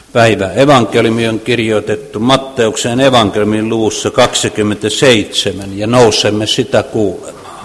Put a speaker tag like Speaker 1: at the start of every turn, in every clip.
Speaker 1: Päivä evankeliumi on kirjoitettu Matteuksen evankeliumin luvussa 27 ja nousemme sitä kuulemaan.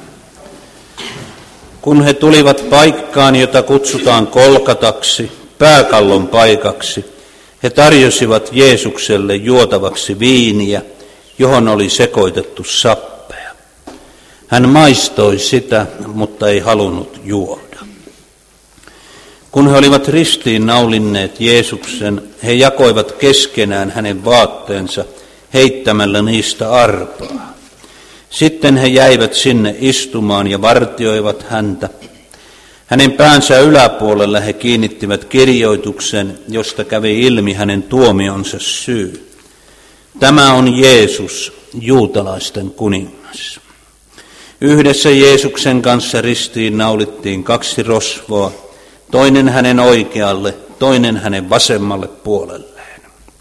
Speaker 1: Kun he tulivat paikkaan, jota kutsutaan Kolkataksi, pääkallon paikaksi, he tarjosivat Jeesukselle juotavaksi viiniä, johon oli sekoitettu sappea. Hän maistoi sitä, mutta ei halunnut juoda. Kun he olivat ristiin naulinneet Jeesuksen, he jakoivat keskenään hänen vaatteensa heittämällä niistä arpaa. Sitten he jäivät sinne istumaan ja vartioivat häntä. Hänen päänsä yläpuolella he kiinnittivät kirjoituksen, josta kävi ilmi hänen tuomionsa syy. Tämä on Jeesus, juutalaisten kuningas. Yhdessä Jeesuksen kanssa ristiin naulittiin 2 rosvoa, toinen hänen oikealle, toinen hänen vasemmalle puolelleen.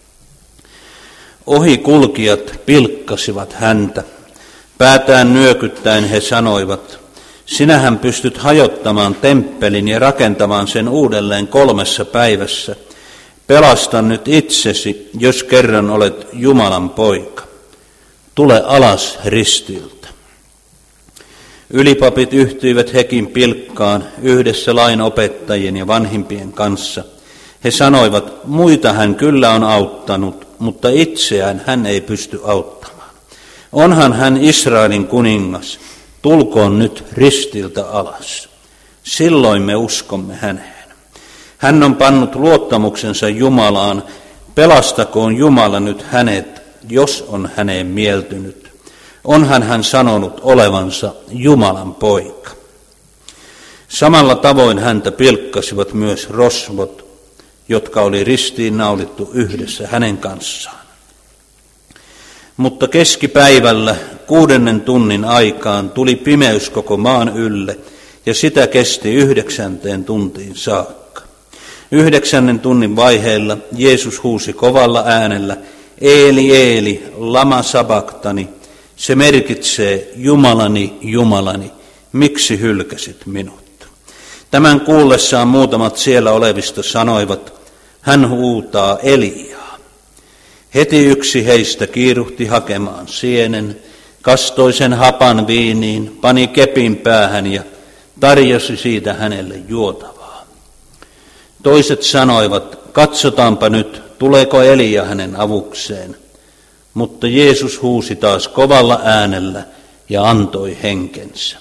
Speaker 1: Ohikulkijat pilkkasivat häntä. Päätään nyökyttäen he sanoivat, sinähän pystyt hajottamaan temppelin ja rakentamaan sen uudelleen 3 päivässä. Pelasta nyt itsesi, jos kerran olet Jumalan poika. Tule alas ristiltä. Ylipapit yhtyivät hekin pilkkaan yhdessä lainopettajien ja vanhimpien kanssa. He sanoivat, muita hän kyllä on auttanut, mutta itseään hän ei pysty auttamaan. Onhan hän Israelin kuningas, tulkoon nyt ristiltä alas. Silloin me uskomme häneen. Hän on pannut luottamuksensa Jumalaan, pelastakoon Jumala nyt hänet, jos on häneen mieltynyt. Onhan hän sanonut olevansa Jumalan poika. Samalla tavoin häntä pilkkasivat myös rosvot, jotka oli ristiin naulittu yhdessä hänen kanssaan. Mutta keskipäivällä 6. tunnin aikaan tuli pimeys koko maan ylle, ja sitä kesti 9. tuntiin saakka. 9. tunnin vaiheella Jeesus huusi kovalla äänellä, Eeli, Eeli, lama sabaktani. Se merkitsee, Jumalani, Jumalani, miksi hylkäsit minut? Tämän kuullessaan muutamat siellä olevista sanoivat, hän huutaa Eliaa. Heti yksi heistä kiiruhti hakemaan sienen, kastoi sen hapan viiniin, pani kepin päähän ja tarjosi siitä hänelle juotavaa. Toiset sanoivat, katsotaanpa nyt, tuleeko Elia hänen avukseen. Mutta Jeesus huusi taas kovalla äänellä ja antoi henkensä.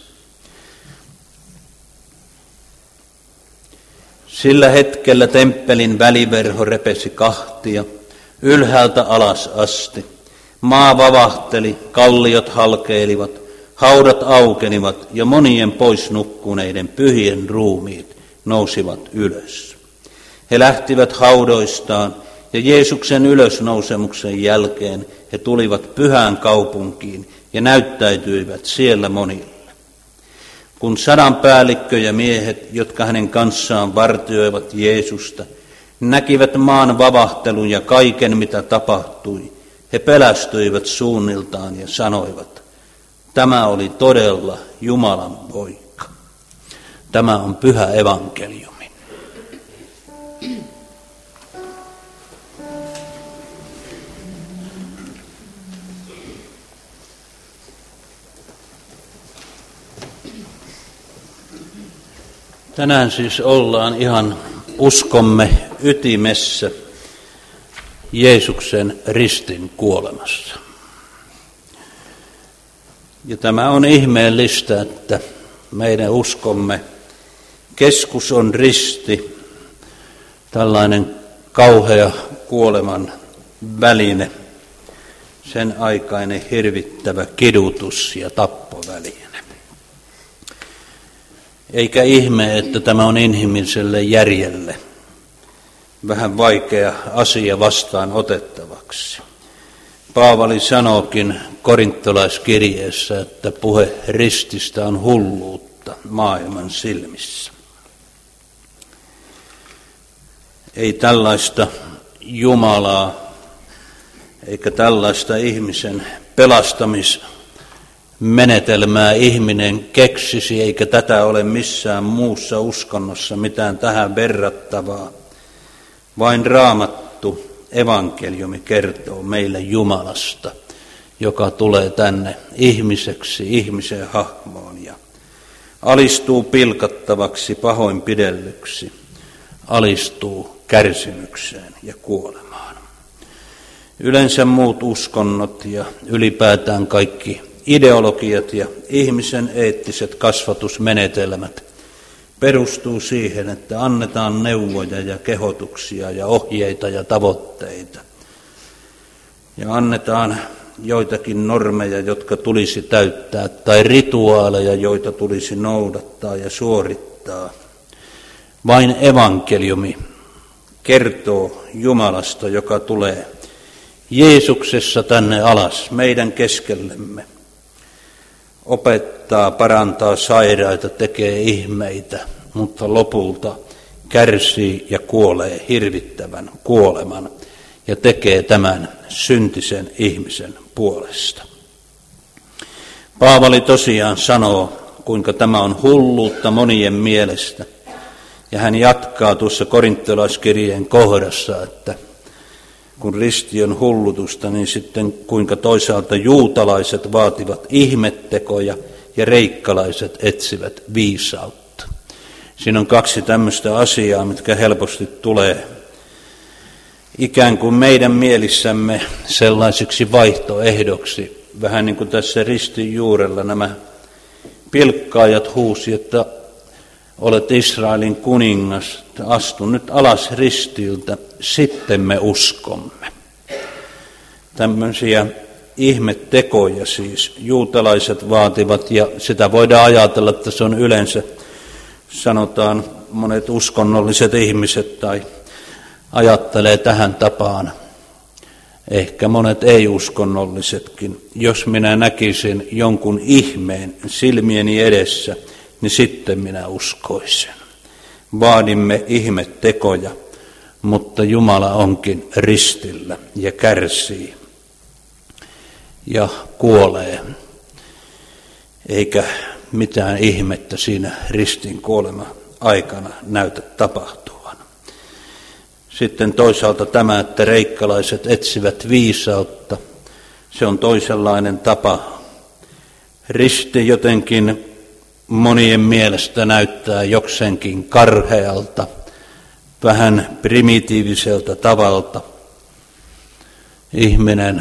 Speaker 1: Sillä hetkellä temppelin väliverho repesi kahtia, ylhäältä alas asti. Maa vavahteli, kalliot halkeilivat, haudat aukenivat ja monien pois nukkuneiden pyhien ruumiit nousivat ylös. He lähtivät haudoistaan ja Jeesuksen ylösnousemuksen jälkeen he tulivat pyhään kaupunkiin ja näyttäytyivät siellä monille. Kun 100 päällikkö ja miehet, jotka hänen kanssaan vartioivat Jeesusta, näkivät maan vavahtelun ja kaiken, mitä tapahtui, he pelästyivät suunniltaan ja sanoivat, tämä oli todella Jumalan poika. Tämä on pyhä evankeliumi. Tänään siis ollaan ihan uskomme ytimessä Jeesuksen ristin kuolemassa. Ja tämä on ihmeellistä, että meidän uskomme keskus on risti, tällainen kauhea kuoleman väline, sen aikainen hirvittävä kidutus ja tappoväline. Eikä ihme, että tämä on inhimilliselle järjelle vähän vaikea asia vastaan otettavaksi. Paavali sanookin korintolaiskirjeessä, että puhe rististä on hulluutta maailman silmissä. Ei tällaista Jumalaa eikä tällaista ihmisen pelastamismenetelmää ihminen keksisi, eikä tätä ole missään muussa uskonnossa mitään tähän verrattavaa, Vain Raamattu, evankeliumi kertoo meille Jumalasta, joka tulee tänne ihmiseksi, ihmisen hahmoon ja alistuu pilkattavaksi, pahoinpidellyksi, alistuu kärsimykseen ja kuolemaan. Yleensä muut uskonnot ja ylipäätään kaikki ideologiat ja ihmisen eettiset kasvatusmenetelmät perustuu siihen, että annetaan neuvoja ja kehotuksia ja ohjeita ja tavoitteita. Ja annetaan joitakin normeja, jotka tulisi täyttää, tai rituaaleja, joita tulisi noudattaa ja suorittaa. Vain evankeliumi kertoo Jumalasta, joka tulee Jeesuksessa tänne alas, meidän keskellemme. Opettaa, parantaa sairaita, tekee ihmeitä, mutta lopulta kärsii ja kuolee hirvittävän kuoleman ja tekee tämän syntisen ihmisen puolesta. Paavali tosiaan sanoo, kuinka tämä on hulluutta monien mielestä. Ja hän jatkaa tuossa korintolaiskirjeen kohdassa, että kun risti on hullutusta, niin sitten kuinka toisaalta juutalaiset vaativat ihmettekoja ja reikkalaiset etsivät viisautta. Siinä on kaksi tämmöistä asiaa, mitkä helposti tulee ikään kuin meidän mielissämme sellaisiksi vaihtoehdoksi. Vähän niin kuin tässä ristin juurella nämä pilkkaajat huusi, että olet Israelin kuningas, astu nyt alas ristiltä, sitten me uskomme. Tämmöisiä ihmettekoja siis juutalaiset vaativat, ja sitä voidaan ajatella, että se on yleensä, sanotaan monet uskonnolliset ihmiset tai ajattelee tähän tapaan, ehkä monet ei-uskonnollisetkin, jos minä näkisin jonkun ihmeen silmieni edessä, niin sitten minä uskoisin. Vaadimme ihmettekoja, mutta Jumala onkin ristillä ja kärsii ja kuolee, eikä mitään ihmettä siinä ristin kuolema aikana näytä tapahtuvan. Sitten toisaalta tämä, että reikkalaiset etsivät viisautta, se on toisenlainen tapa. Risti jotenkin monien mielestä näyttää jokseenkin karhealta, vähän primitiiviseltä tavalta. Ihminen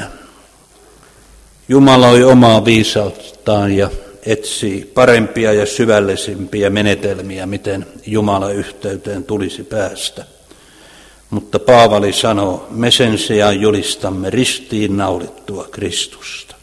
Speaker 1: jumaloi omaa viisauttaan ja etsii parempia ja syvällisimpiä menetelmiä, miten Jumalan yhteyteen tulisi päästä. Mutta Paavali sanoo, me sen sijaan julistamme ristiin naulittua Kristusta.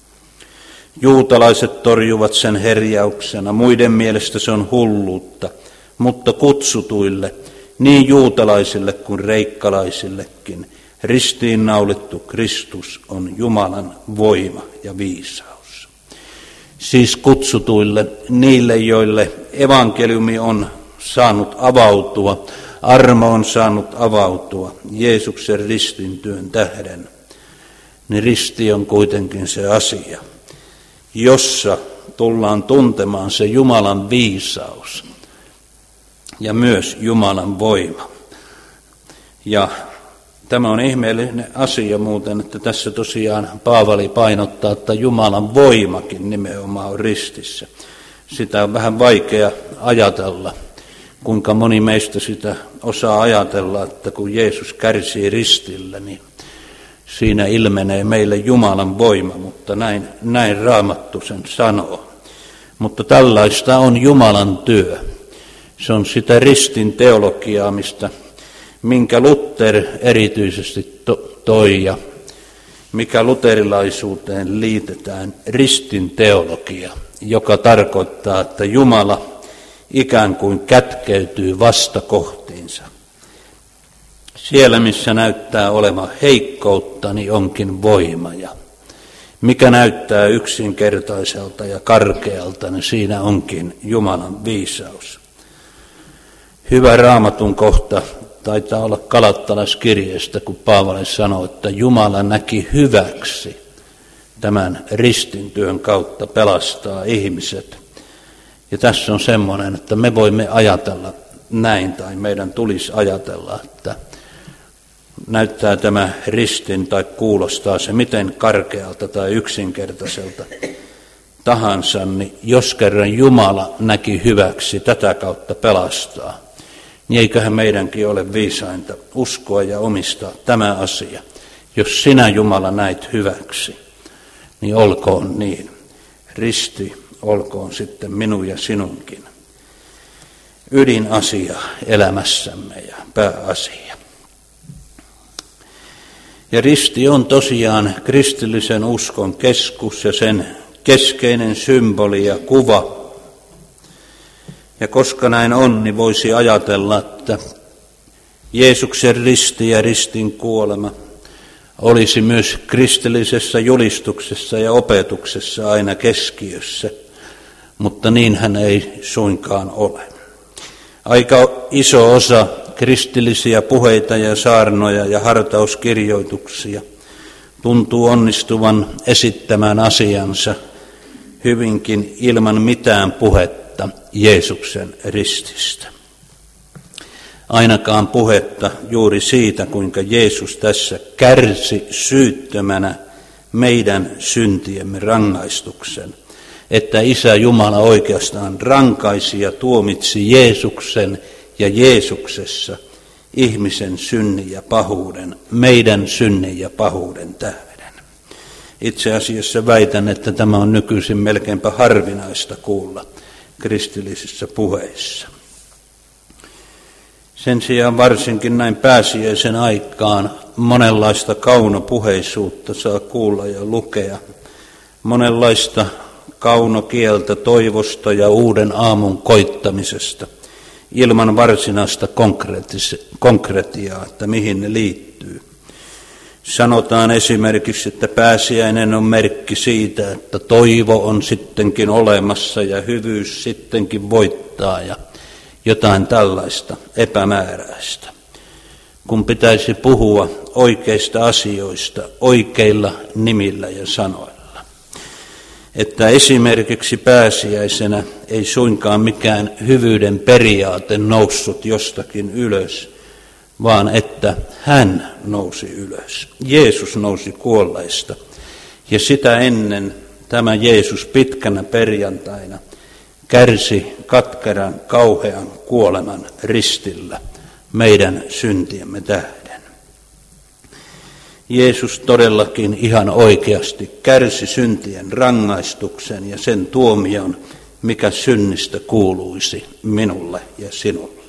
Speaker 1: Juutalaiset torjuvat sen herjauksena, muiden mielestä se on hulluutta, mutta kutsutuille, niin juutalaisille kuin reikkalaisillekin, ristiin naulittu Kristus on Jumalan voima ja viisaus. Siis kutsutuille, niille, joille evankeliumi on saanut avautua, armo on saanut avautua Jeesuksen ristin työn tähden, niin risti on kuitenkin se asia, jossa tullaan tuntemaan se Jumalan viisaus ja myös Jumalan voima. Ja tämä on ihmeellinen asia muuten, että tässä tosiaan Paavali painottaa, että Jumalan voimakin nimenomaan on ristissä. Sitä on vähän vaikea ajatella, kuinka moni meistä sitä osaa ajatella, että kun Jeesus kärsii ristillä, niin siinä ilmenee meille Jumalan voima, mutta näin Raamattu sen sanoo. Mutta tällaista on Jumalan työ. Se on sitä ristin teologiaa, minkä Luther erityisesti toi ja mikä luterilaisuuteen liitetään ristin teologia, joka tarkoittaa, että Jumala ikään kuin kätkeytyy vastakohtiinsa. Siellä, missä näyttää olevan heikkoutta, niin onkin voima. Ja mikä näyttää yksinkertaiselta ja karkealta, niin siinä onkin Jumalan viisaus. Hyvä Raamatun kohta taitaa olla Galattalaiskirjeestä, kun Paavali sanoi, että Jumala näki hyväksi tämän ristin työn kautta pelastaa ihmiset. Ja tässä on semmoinen, että me voimme ajatella näin, tai meidän tulisi ajatella, että näyttää tämä ristin tai kuulostaa se miten karkealta tai yksinkertaiselta tahansa, niin jos kerran Jumala näki hyväksi tätä kautta pelastaa, niin eiköhän meidänkin ole viisainta uskoa ja omistaa tämä asia. Jos sinä Jumala näit hyväksi, niin olkoon niin. Risti olkoon sitten minun ja sinunkin ydinasia elämässämme ja pääasia. Ja risti on tosiaan kristillisen uskon keskus ja sen keskeinen symboli ja kuva. Ja koska näin on, niin voisi ajatella, että Jeesuksen risti ja ristin kuolema olisi myös kristillisessä julistuksessa ja opetuksessa aina keskiössä, mutta niinhän ei suinkaan ole. Aika iso osa kristillisiä puheita ja saarnoja ja hartauskirjoituksia tuntuu onnistuvan esittämään asiansa hyvinkin ilman mitään puhetta Jeesuksen rististä. Ainakaan puhetta juuri siitä, kuinka Jeesus tässä kärsi syyttömänä meidän syntiemme rangaistuksen, että Isä Jumala oikeastaan rankaisi ja tuomitsi Jeesuksen ja Jeesuksessa ihmisen synnin ja pahuuden, meidän synnin ja pahuuden tähden. Itse asiassa väitän, että tämä on nykyisin melkeinpä harvinaista kuulla kristillisissä puheissa. Sen sijaan varsinkin näin pääsiäisen aikaan monenlaista kaunopuheisuutta saa kuulla ja lukea, monenlaista kaunokieltä toivosta ja uuden aamun koittamisesta ilman varsinaista konkretiaa, että mihin ne liittyy. Sanotaan esimerkiksi, että pääsiäinen on merkki siitä, että toivo on sittenkin olemassa ja hyvyys sittenkin voittaa ja jotain tällaista epämääräistä, kun pitäisi puhua oikeista asioista oikeilla nimillä ja sanoilla. Että esimerkiksi pääsiäisenä ei suinkaan mikään hyvyyden periaate noussut jostakin ylös, vaan että hän nousi ylös. Jeesus nousi kuolleista ja sitä ennen tämä Jeesus pitkänä perjantaina kärsi katkeran kauhean kuoleman ristillä meidän syntiemme tähden. Jeesus todellakin ihan oikeasti kärsi syntien rangaistuksen ja sen tuomion, mikä synnistä kuuluisi minulle ja sinulle.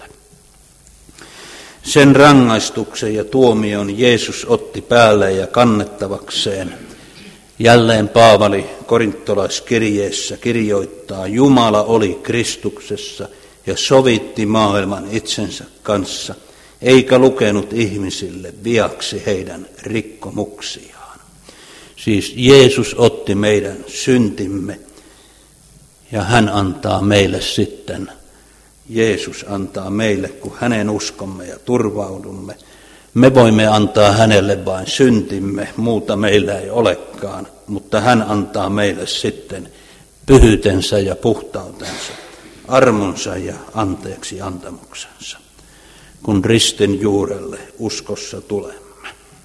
Speaker 1: Sen rangaistuksen ja tuomion Jeesus otti päälleen ja kannettavakseen. Jälleen Paavali korintolaiskirjeessä kirjoittaa, Jumala oli Kristuksessa ja sovitti maailman itsensä kanssa, eikä lukenut ihmisille viaksi heidän rikkomuksiaan. Siis Jeesus otti meidän syntimme ja hän antaa meille sitten, Jeesus antaa meille, kun hänen uskomme ja turvaudumme. Me voimme antaa hänelle vain syntimme, muuta meillä ei olekaan, mutta hän antaa meille sitten pyhyytensä ja puhtautensa, armonsa ja anteeksi antamuksensa, kun ristin juurelle uskossa tulemme.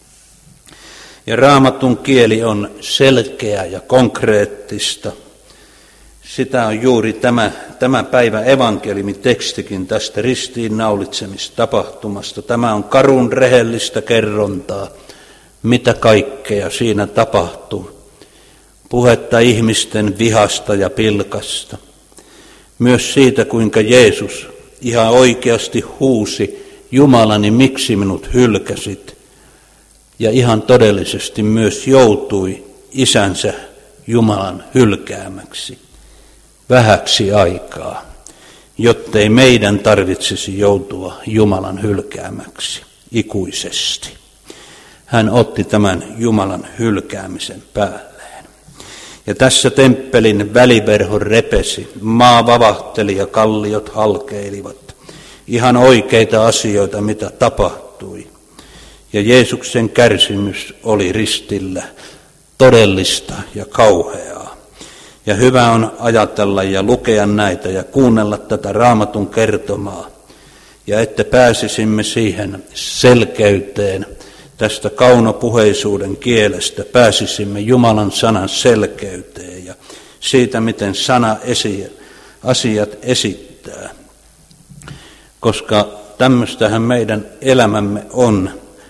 Speaker 1: Ja Raamatun kieli on selkeä ja konkreettista. Sitä on juuri tämä päivän evankeliumitekstikin tästä ristiinnaulitsemistapahtumasta. Tämä on karun rehellistä kerrontaa, mitä kaikkea siinä tapahtui. Puhetta ihmisten vihasta ja pilkasta. Myös siitä, kuinka Jeesus ihan oikeasti huusi, Jumalani, miksi minut hylkäsit? Ja ihan todellisesti myös joutui isänsä Jumalan hylkäämäksi vähäksi aikaa, jottei meidän tarvitsisi joutua Jumalan hylkäämäksi ikuisesti. Hän otti tämän Jumalan hylkäämisen päälleen. Ja tässä temppelin väliverho repesi, maa vavahteli ja kalliot halkeilivat. Ihan oikeita asioita, mitä tapahtui. Ja Jeesuksen kärsimys oli ristillä todellista ja kauheaa. Ja hyvä on ajatella ja lukea näitä ja kuunnella tätä Raamatun kertomaa. Ja että pääsisimme siihen selkeyteen
Speaker 2: tästä kaunopuheisuuden kielestä pääsisimme Jumalan sanan selkeyteen ja siitä, miten sana asiat esittää. Koska tämmöistähän meidän elämämme on.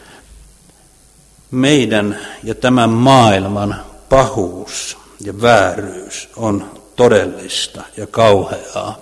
Speaker 2: Meidän ja tämän maailman pahuus ja vääryys on todellista ja kauheaa.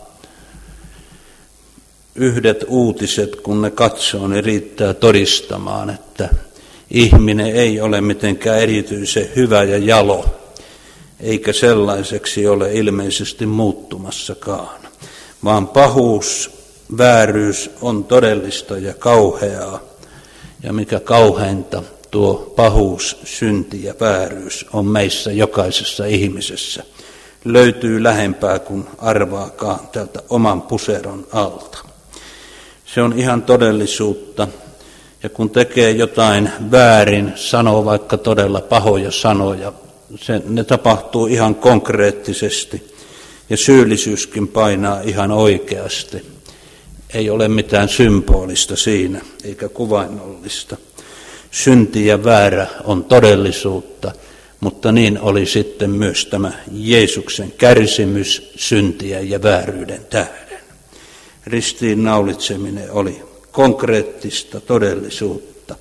Speaker 2: Yhdet uutiset, kun ne katsoo, ne riittää todistamaan, että ihminen ei ole mitenkään erityisen hyvä ja jalo, eikä sellaiseksi ole ilmeisesti muuttumassakaan, vaan pahuus, vääryys on todellista ja kauheaa, ja mikä kauheinta, tuo pahuus, synti ja vääryys on meissä jokaisessa ihmisessä. Löytyy lähempää kuin arvaakaan tältä oman puseron alta. Se on ihan todellisuutta, ja kun tekee jotain väärin, sanoo vaikka todella pahoja sanoja, ne tapahtuu ihan konkreettisesti, ja syyllisyyskin painaa ihan oikeasti. Ei ole mitään symbolista siinä, eikä kuvainnollista. Synti ja väärä on todellisuutta, mutta niin oli sitten myös tämä Jeesuksen kärsimys syntiä ja vääryyden tähden. Ristiin naulitseminen oli konkreettista todellisuutta.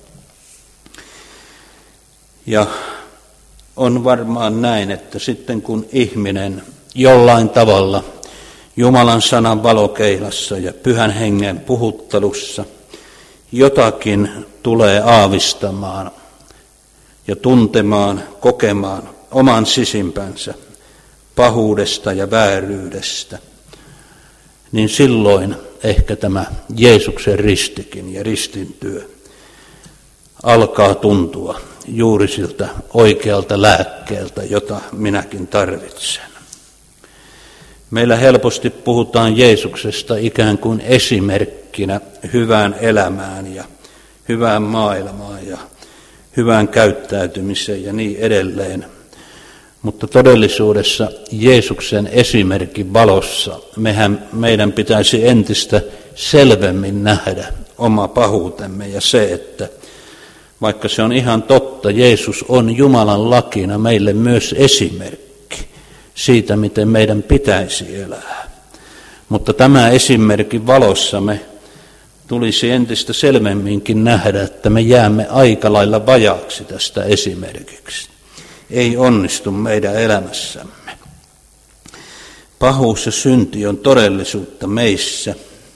Speaker 2: Ja on varmaan näin, että sitten kun ihminen jollain tavalla Jumalan sanan valokeilassa ja Pyhän Hengen puhuttelussa jotakin tulee aavistamaan ja tuntemaan, kokemaan oman sisimpänsä pahuudesta ja vääryydestä, niin silloin ehkä tämä Jeesuksen ristikin ja ristin työ alkaa tuntua juuri siltä oikealta lääkkeeltä, jota minäkin tarvitsen. Meillä helposti puhutaan Jeesuksesta ikään kuin esimerkkinä hyvään elämään ja hyvään maailmaan ja hyvään käyttäytymiseen ja niin edelleen. Mutta todellisuudessa Jeesuksen esimerkin valossa meidän pitäisi entistä selvemmin nähdä oma pahuutemme ja se, että vaikka se on ihan totta, Jeesus on Jumalan lakina meille myös esimerkki siitä, miten meidän pitäisi elää. Mutta tämä esimerkin valossa me tulisi entistä selvemminkin nähdä, että me jäämme aika lailla vajaaksi tästä esimerkiksi. Ei onnistu meidän elämässämme. Pahuus ja synti on todellisuutta meissä.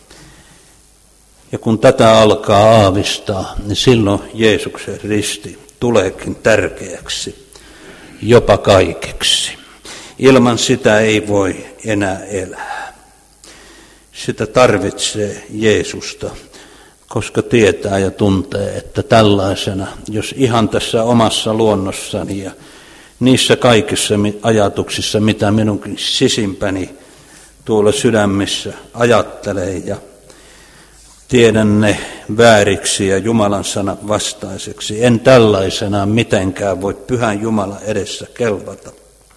Speaker 2: Ja kun tätä alkaa aavistaa, niin silloin Jeesuksen risti tuleekin tärkeäksi, jopa kaikeksi. Ilman sitä ei voi enää elää. Sitä tarvitsee Jeesusta, koska tietää ja tuntee, että tällaisena, jos ihan tässä omassa luonnossani ja niissä kaikissa ajatuksissa, mitä minunkin sisimpäni tuolla sydämessä ajattelee ja tiedän ne vääriksi ja Jumalan sanan vastaiseksi, en tällaisena mitenkään voi Pyhän Jumalan edessä kelvata.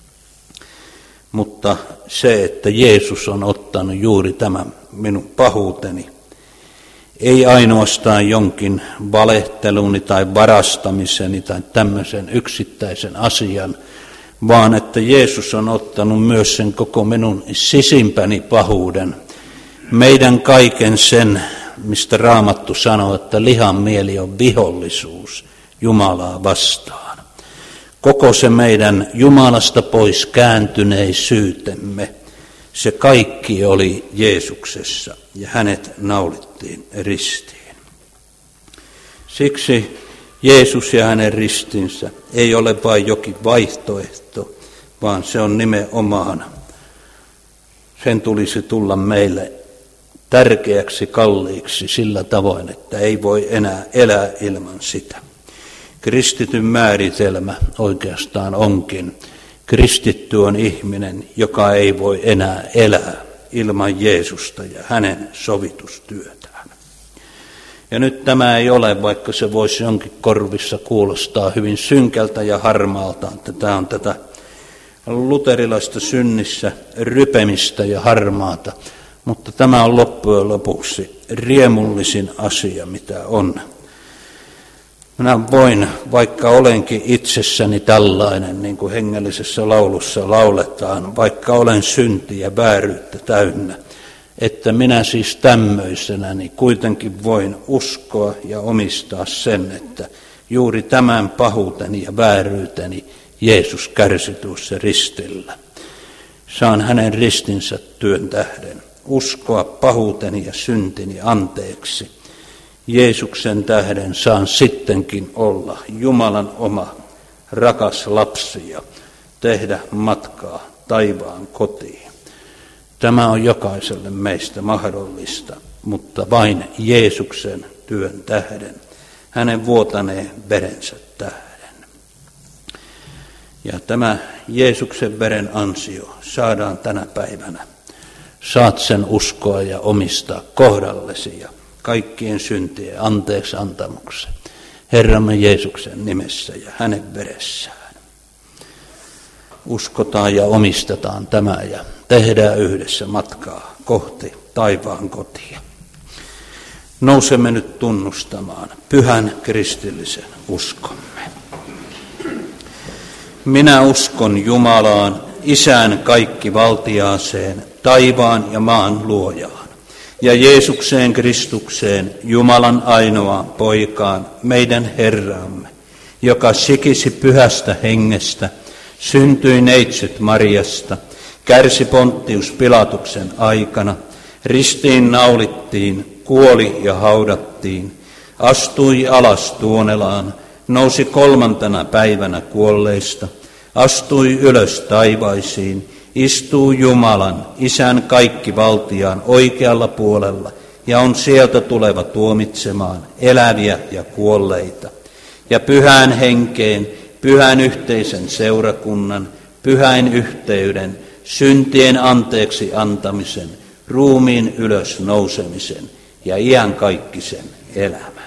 Speaker 2: Mutta se, että Jeesus on ottanut juuri tämän minun pahuuteni, ei ainoastaan jonkin valehteluni tai varastamiseni tai tämmöisen yksittäisen asian, vaan että Jeesus on ottanut myös sen koko minun sisimpäni pahuuden, meidän kaiken sen, mistä Raamattu sanoo, että lihan mieli on vihollisuus Jumalaa vastaan. Koko se meidän Jumalasta pois kääntyneisyytemme, se kaikki oli Jeesuksessa ja hänet naulittiin ristiin. Siksi Jeesus ja hänen ristinsä ei ole vain jokin vaihtoehto, vaan se on nimenomaan, sen tulisi tulla meille tärkeäksi, kalliiksi sillä tavoin, että ei voi enää elää ilman sitä. Kristityn määritelmä oikeastaan onkin, kristitty on ihminen, joka ei voi enää elää ilman Jeesusta ja hänen sovitustyötään. Ja nyt tämä ei ole, vaikka se voisi jonkin korvissa kuulostaa hyvin synkältä ja harmaalta, että tämä on tätä luterilaista synnissä rypemistä ja harmaata, mutta tämä on loppujen lopuksi riemullisin asia, mitä on.
Speaker 1: Minä voin, vaikka olenkin itsessäni tällainen, niin kuin hengellisessä laulussa lauletaan, vaikka olen syntiä ja vääryyttä täynnä, että minä siis tämmöisenäni kuitenkin voin uskoa ja omistaa sen, että juuri tämän pahuuteni ja vääryyteni Jeesus kärsi tuossa ristillä. Saan hänen ristinsä työn tähden uskoa pahuuteni ja syntini anteeksi. Jeesuksen tähden saan sittenkin olla Jumalan oma rakas lapsi ja tehdä matkaa taivaan kotiin. Tämä on jokaiselle meistä mahdollista, mutta vain Jeesuksen työn tähden, hänen vuotaneen verensä tähden. Ja tämä Jeesuksen veren ansio saadaan tänä päivänä. Saat sen uskoa ja omistaa kohdallesi ja kaikkien syntien anteeksi antamuksen Herramme Jeesuksen nimessä ja hänen veressään. Uskotaan ja omistetaan tämä ja tehdään yhdessä matkaa kohti taivaan kotia. Nousemme nyt tunnustamaan pyhän kristillisen uskomme. Minä uskon Jumalaan, Isään kaikkivaltiaaseen, taivaan ja maan luojaan, ja Jeesukseen Kristukseen, Jumalan ainoaan poikaan, meidän Herramme, joka sikisi pyhästä hengestä, syntyi neitsyt Mariasta, kärsi Ponttius Pilatuksen aikana, ristiin naulittiin, kuoli ja haudattiin, astui alas Tuonelaan, nousi 3. päivänä kuolleista, astui ylös taivaisiin, istuu Jumalan, Isän kaikkivaltiaan oikealla puolella ja on sieltä tuleva tuomitsemaan eläviä ja kuolleita. Ja pyhään henkeen, pyhän yhteisen seurakunnan, pyhän yhteyden, syntien anteeksi antamisen, ruumiin ylös nousemisen ja iankaikkisen elämän.